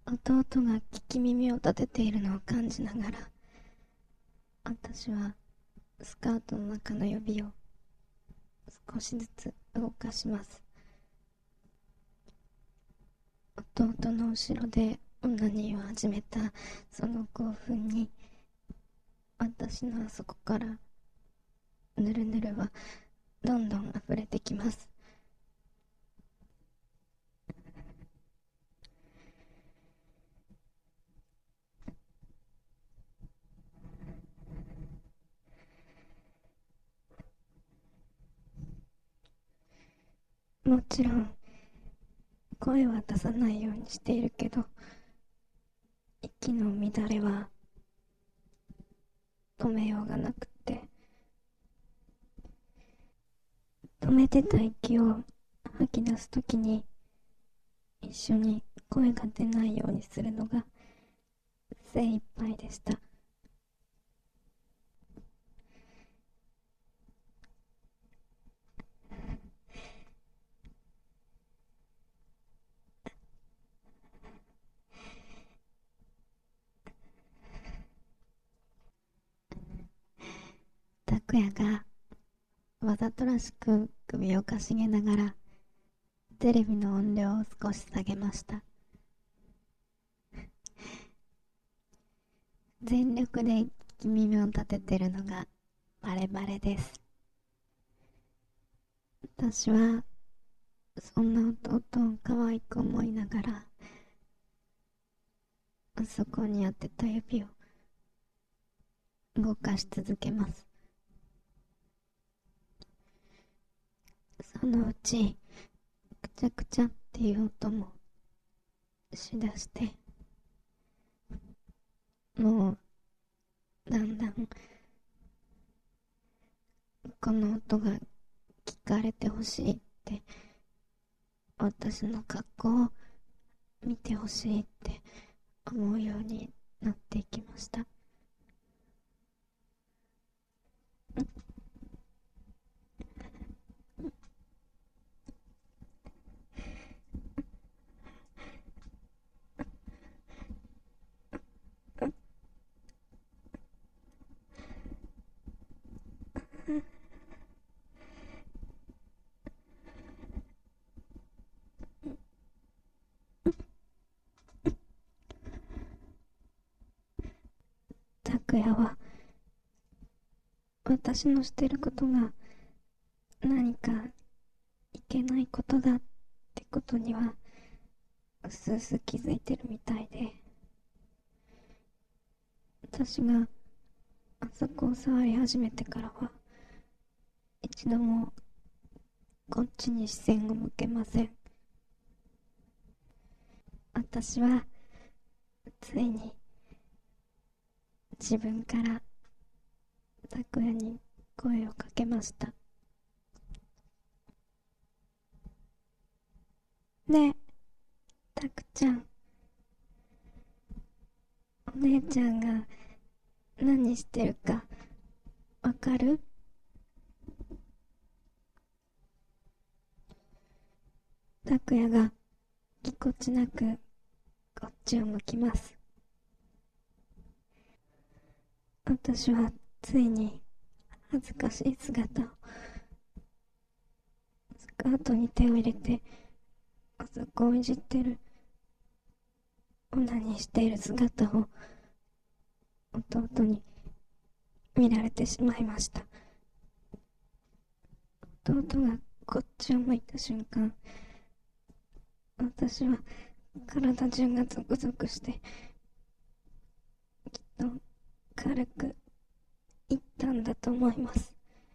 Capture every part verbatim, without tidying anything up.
弟が聞き耳を立てているのを感じながら、私はスカートの中の指を少しずつ動かします。弟の後ろでオナニーを始めたその興奮に、私のあそこからぬるぬるはどんどん溢れてきます。もちろん声は出さないようにしているけど、息の乱れは止めようがなくって、止めてた息を吐き出すときに一緒に声が出ないようにするのが精一杯でした。拓也がわざとらしく首をかしげながらテレビの音量を少し下げました。全力で聞き耳を立ててるのがバレバレです。私はそんな弟を可愛く思いながら、あそこに当てた指を動かし続けます。そのうちくちゃくちゃっていう音もしだして、もうだんだんこの音が聞かれてほしいって、私の格好を見てほしいって思うようになっていきました。拓也は私のしてることが何かいけないことだってことにはうすうす気づいてるみたいで、私があそこを触り始めてからは一度もこっちに視線を向けません。私はついに自分から拓也に声をかけました。ねえ、拓ちゃん、お姉ちゃんが何してるかわかる？拓也がぎこちなくこっちを向きます。私はついに恥ずかしい姿を、スカートに手を入れてあそこをいじってる、オナニーしている姿を弟に見られてしまいました。弟がこっちを向いた瞬間、私は体中がゾクゾクして、きっと軽く言ったんだと思います。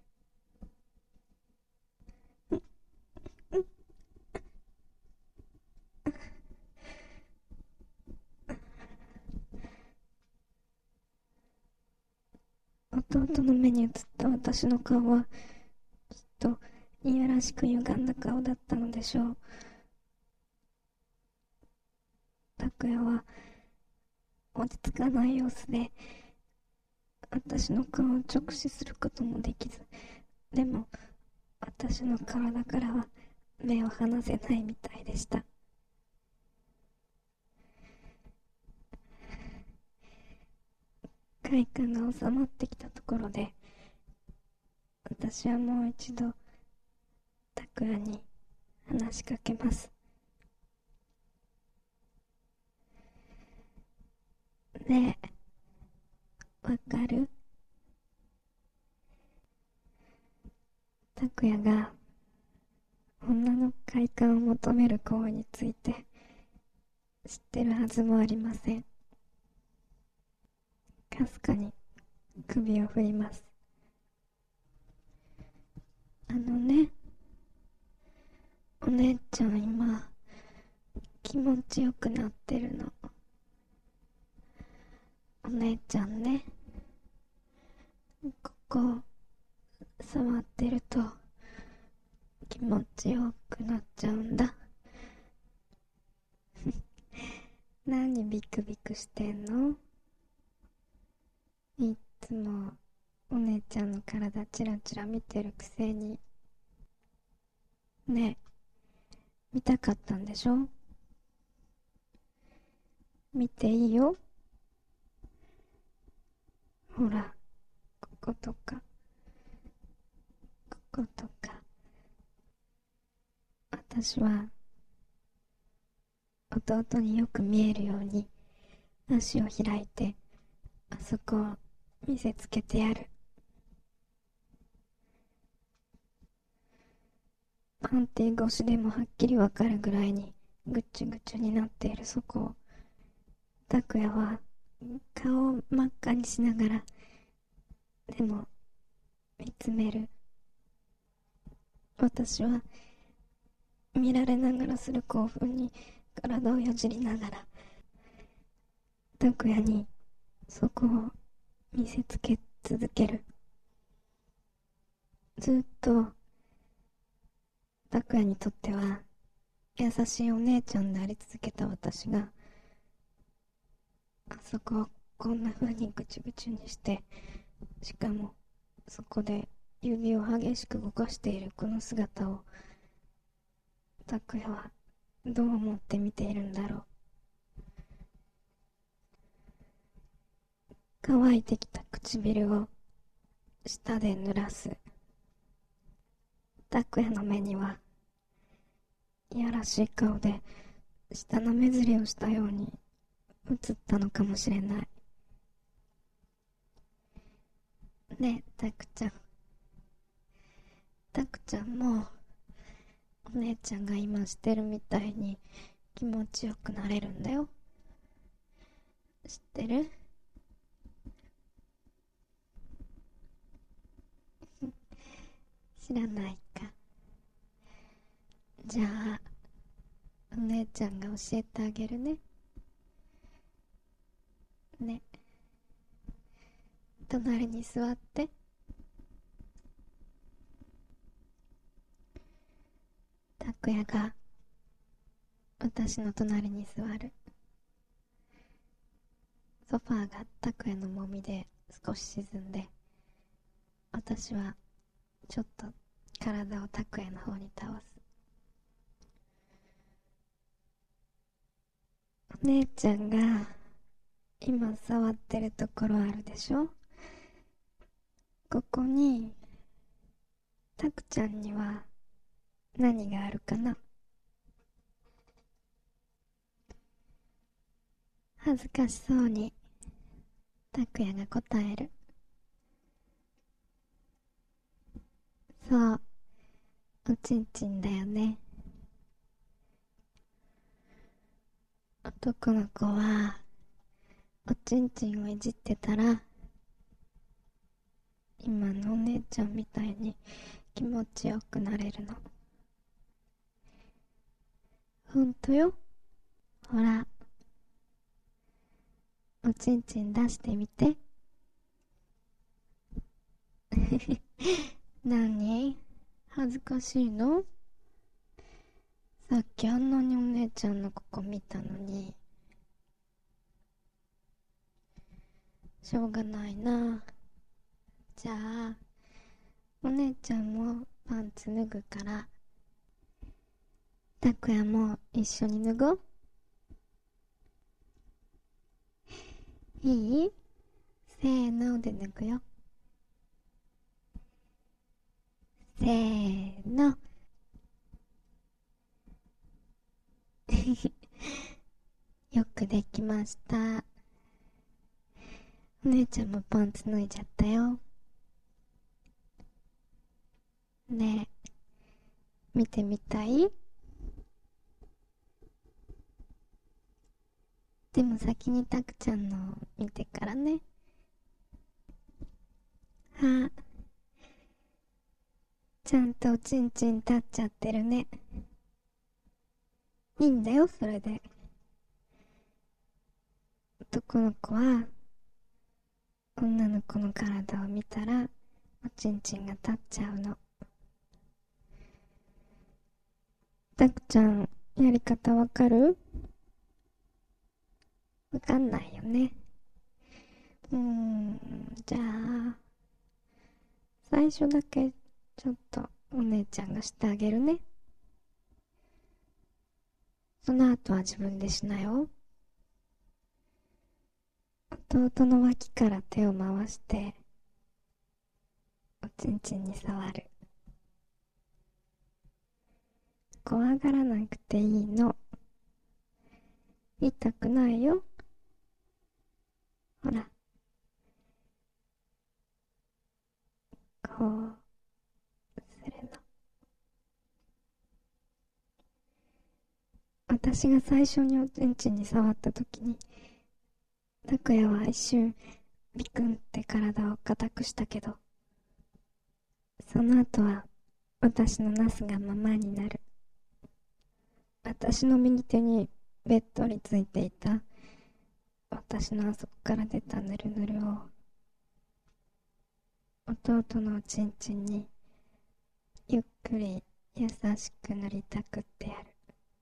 弟の目に映った私の顔はきっといやらしく歪んだ顔だったのでしょう。拓也は落ち着かない様子で私の顔を直視することもできず、でも私の体からは目を離せないみたいでした。 快感が収まってきたところで、私はもう一度拓也に話しかけます。ねえ、わかる？拓也が女の快感を求める行為について知ってるはずもありません。かすかに首を振ります。あのね、お姉ちゃん今気持ちよくなってるの。お姉ちゃんね、ここ触ってると気持ちよくなっちゃうんだ。何ビクビクしてんの？いっつもお姉ちゃんの体チラチラ見てるくせに。ねえ、見たかったんでしょ？見ていいよ。ほら、こことかこことか。私は弟によく見えるように足を開いてあそこを見せつけてやる。パンティ越しでもはっきりわかるぐらいにぐちゅぐちゅになっているそこを拓也は顔を真っ赤にしながらでも見つめる。私は見られながらする興奮に体をよじりながら拓也にそこを見せつけ続ける。ずっと拓也にとっては優しいお姉ちゃんであり続けた私があそこをこんな風にぐちゅぐちゅにして、しかもそこで指を激しく動かしているこの姿を拓也はどう思って見ているんだろう。乾いてきた唇を舌で濡らす拓也の目にはいやらしい顔で舌の目ずりをしたように映ったのかもしれない。ねえ、たくちゃん。たくちゃんもお姉ちゃんが今してるみたいに気持ちよくなれるんだよ。知ってる？知らないか。じゃあお姉ちゃんが教えてあげるね。ね、隣に座って。拓也が私の隣に座る。ソファーが拓也のもみで少し沈んで、私はちょっと体を拓也の方に倒す。お姉ちゃんが今触ってるところあるでしょ？ここにたくちゃんには何があるかな？恥ずかしそうに拓也が答える。そう、おちんちんだよね。男の子はおちんちんをいじってたら今のお姉ちゃんみたいに気持ちよくなれるの。ほんとよ。ほら、おちんちん出してみて。何？恥ずかしいの？さっきあんなにお姉ちゃんのここ見たのに。しょうがないな。じゃあお姉ちゃんもパンツ脱ぐから拓也も一緒に脱ごう。いい？ せーので抜くよ。せーの。よくできました。お姉ちゃんもパンツ脱いじゃったよ。ねえ、見てみたい？でも先にたくちゃんの見てからね。あ、ちゃんとおちんちん立っちゃってるね。いいんだよ、それで。男の子は女の子の体を見たらおちんちんが立っちゃうの。たくちゃん、やり方わかる？わかんないよね。うーん、じゃあ最初だけちょっとお姉ちゃんがしてあげるね。その後は自分でしなよ。弟の脇から手を回しておちんちんに触る。怖がらなくていいの。痛くないよ。ほら、こうするの。私が最初におちんちんに触った時に拓也は一瞬ビクンって体を硬くしたけど、その後は私のなすがままになる。私の右手にべっとりついていた私のあそこから出たぬるぬるを弟のおちんちんにゆっくり優しく塗りたくってやる。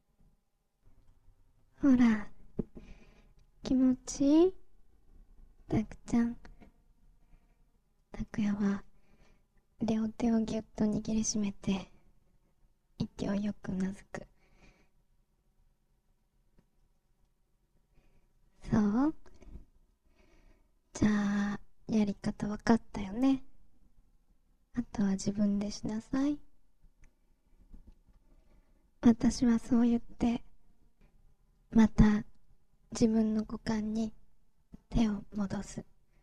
ほら、気持ちいい？たくちゃん。たくやは両手をぎゅっと握りしめて勢いよくうなずく。そう？じゃあやり方わかったよね。あとは自分でしなさい。私はそう言ってまた自分の股間に手を戻す。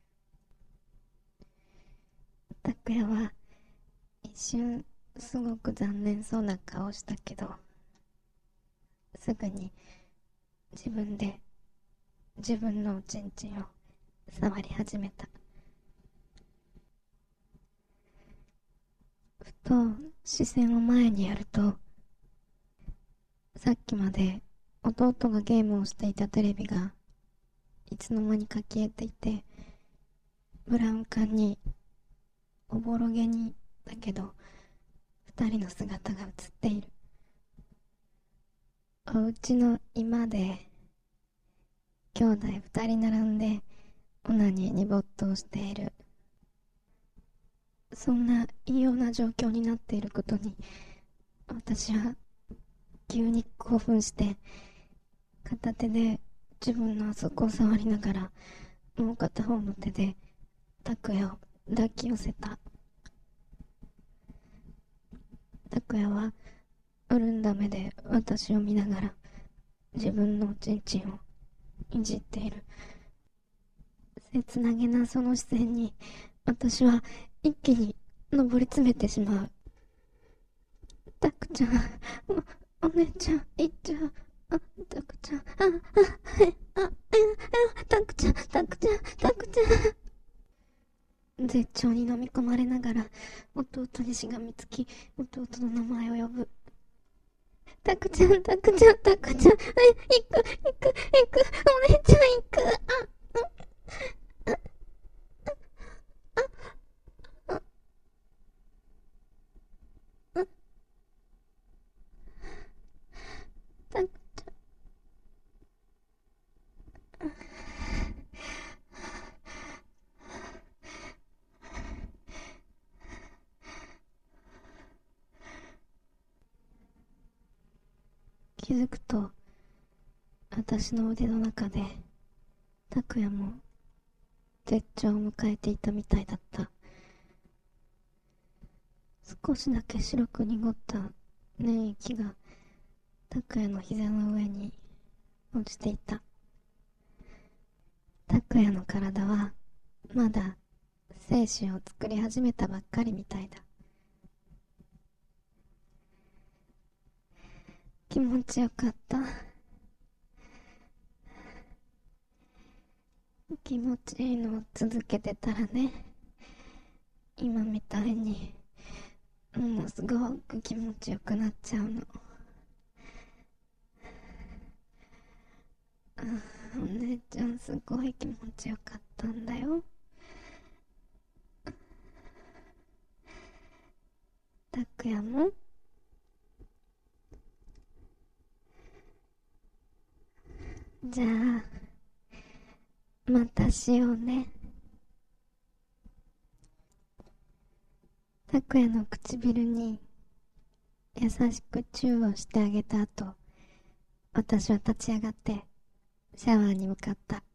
拓也は一瞬すごく残念そうな顔したけど、すぐに自分で自分のおちんちんを触り始めた。ふと視線を前にやると、さっきまで弟がゲームをしていたテレビがいつの間にか消えていて、ブラウン管におぼろげにだけど二人の姿が映っている。お家の居間で兄弟二人並んでオナニーに没頭している。そんな異様な状況になっていることに私は急に興奮して片手で自分のあそこを触りながらもう片方の手で拓也を抱き寄せた。拓也は潤んだ目で私を見ながら自分のおちんちんをいじっている。切なげなその視線に私は一気に上り詰めてしまう。たくちゃん、お、お姉ちゃん、いっちゃう。あ、たくちゃん、あ、あ、はい、あ、え、たくちゃん、たくちゃん、たくちゃん。絶頂に飲み込まれながら弟にしがみつき、弟の名前を呼ぶ。たくちゃん、たくちゃん、たくちゃん、え、行く、行く、行く、お姉ちゃん行く。あ、あ、あ、あ、あ、たくちゃん。気づくと私の腕の中で拓也も絶頂を迎えていたみたいだった。少しだけ白く濁った粘液が拓也の膝の上に落ちていた。拓也の体はまだ精子を作り始めたばっかりみたいだ。気持ちよかった。気持ちいいのを続けてたらね、今みたいにものすごく気持ちよくなっちゃうの。あ、お姉ちゃんすごい気持ちよかったんだよ。拓也もじゃあまたしようね。拓也の唇に優しくチューをしてあげた後、私は立ち上がってシャワーに向かった。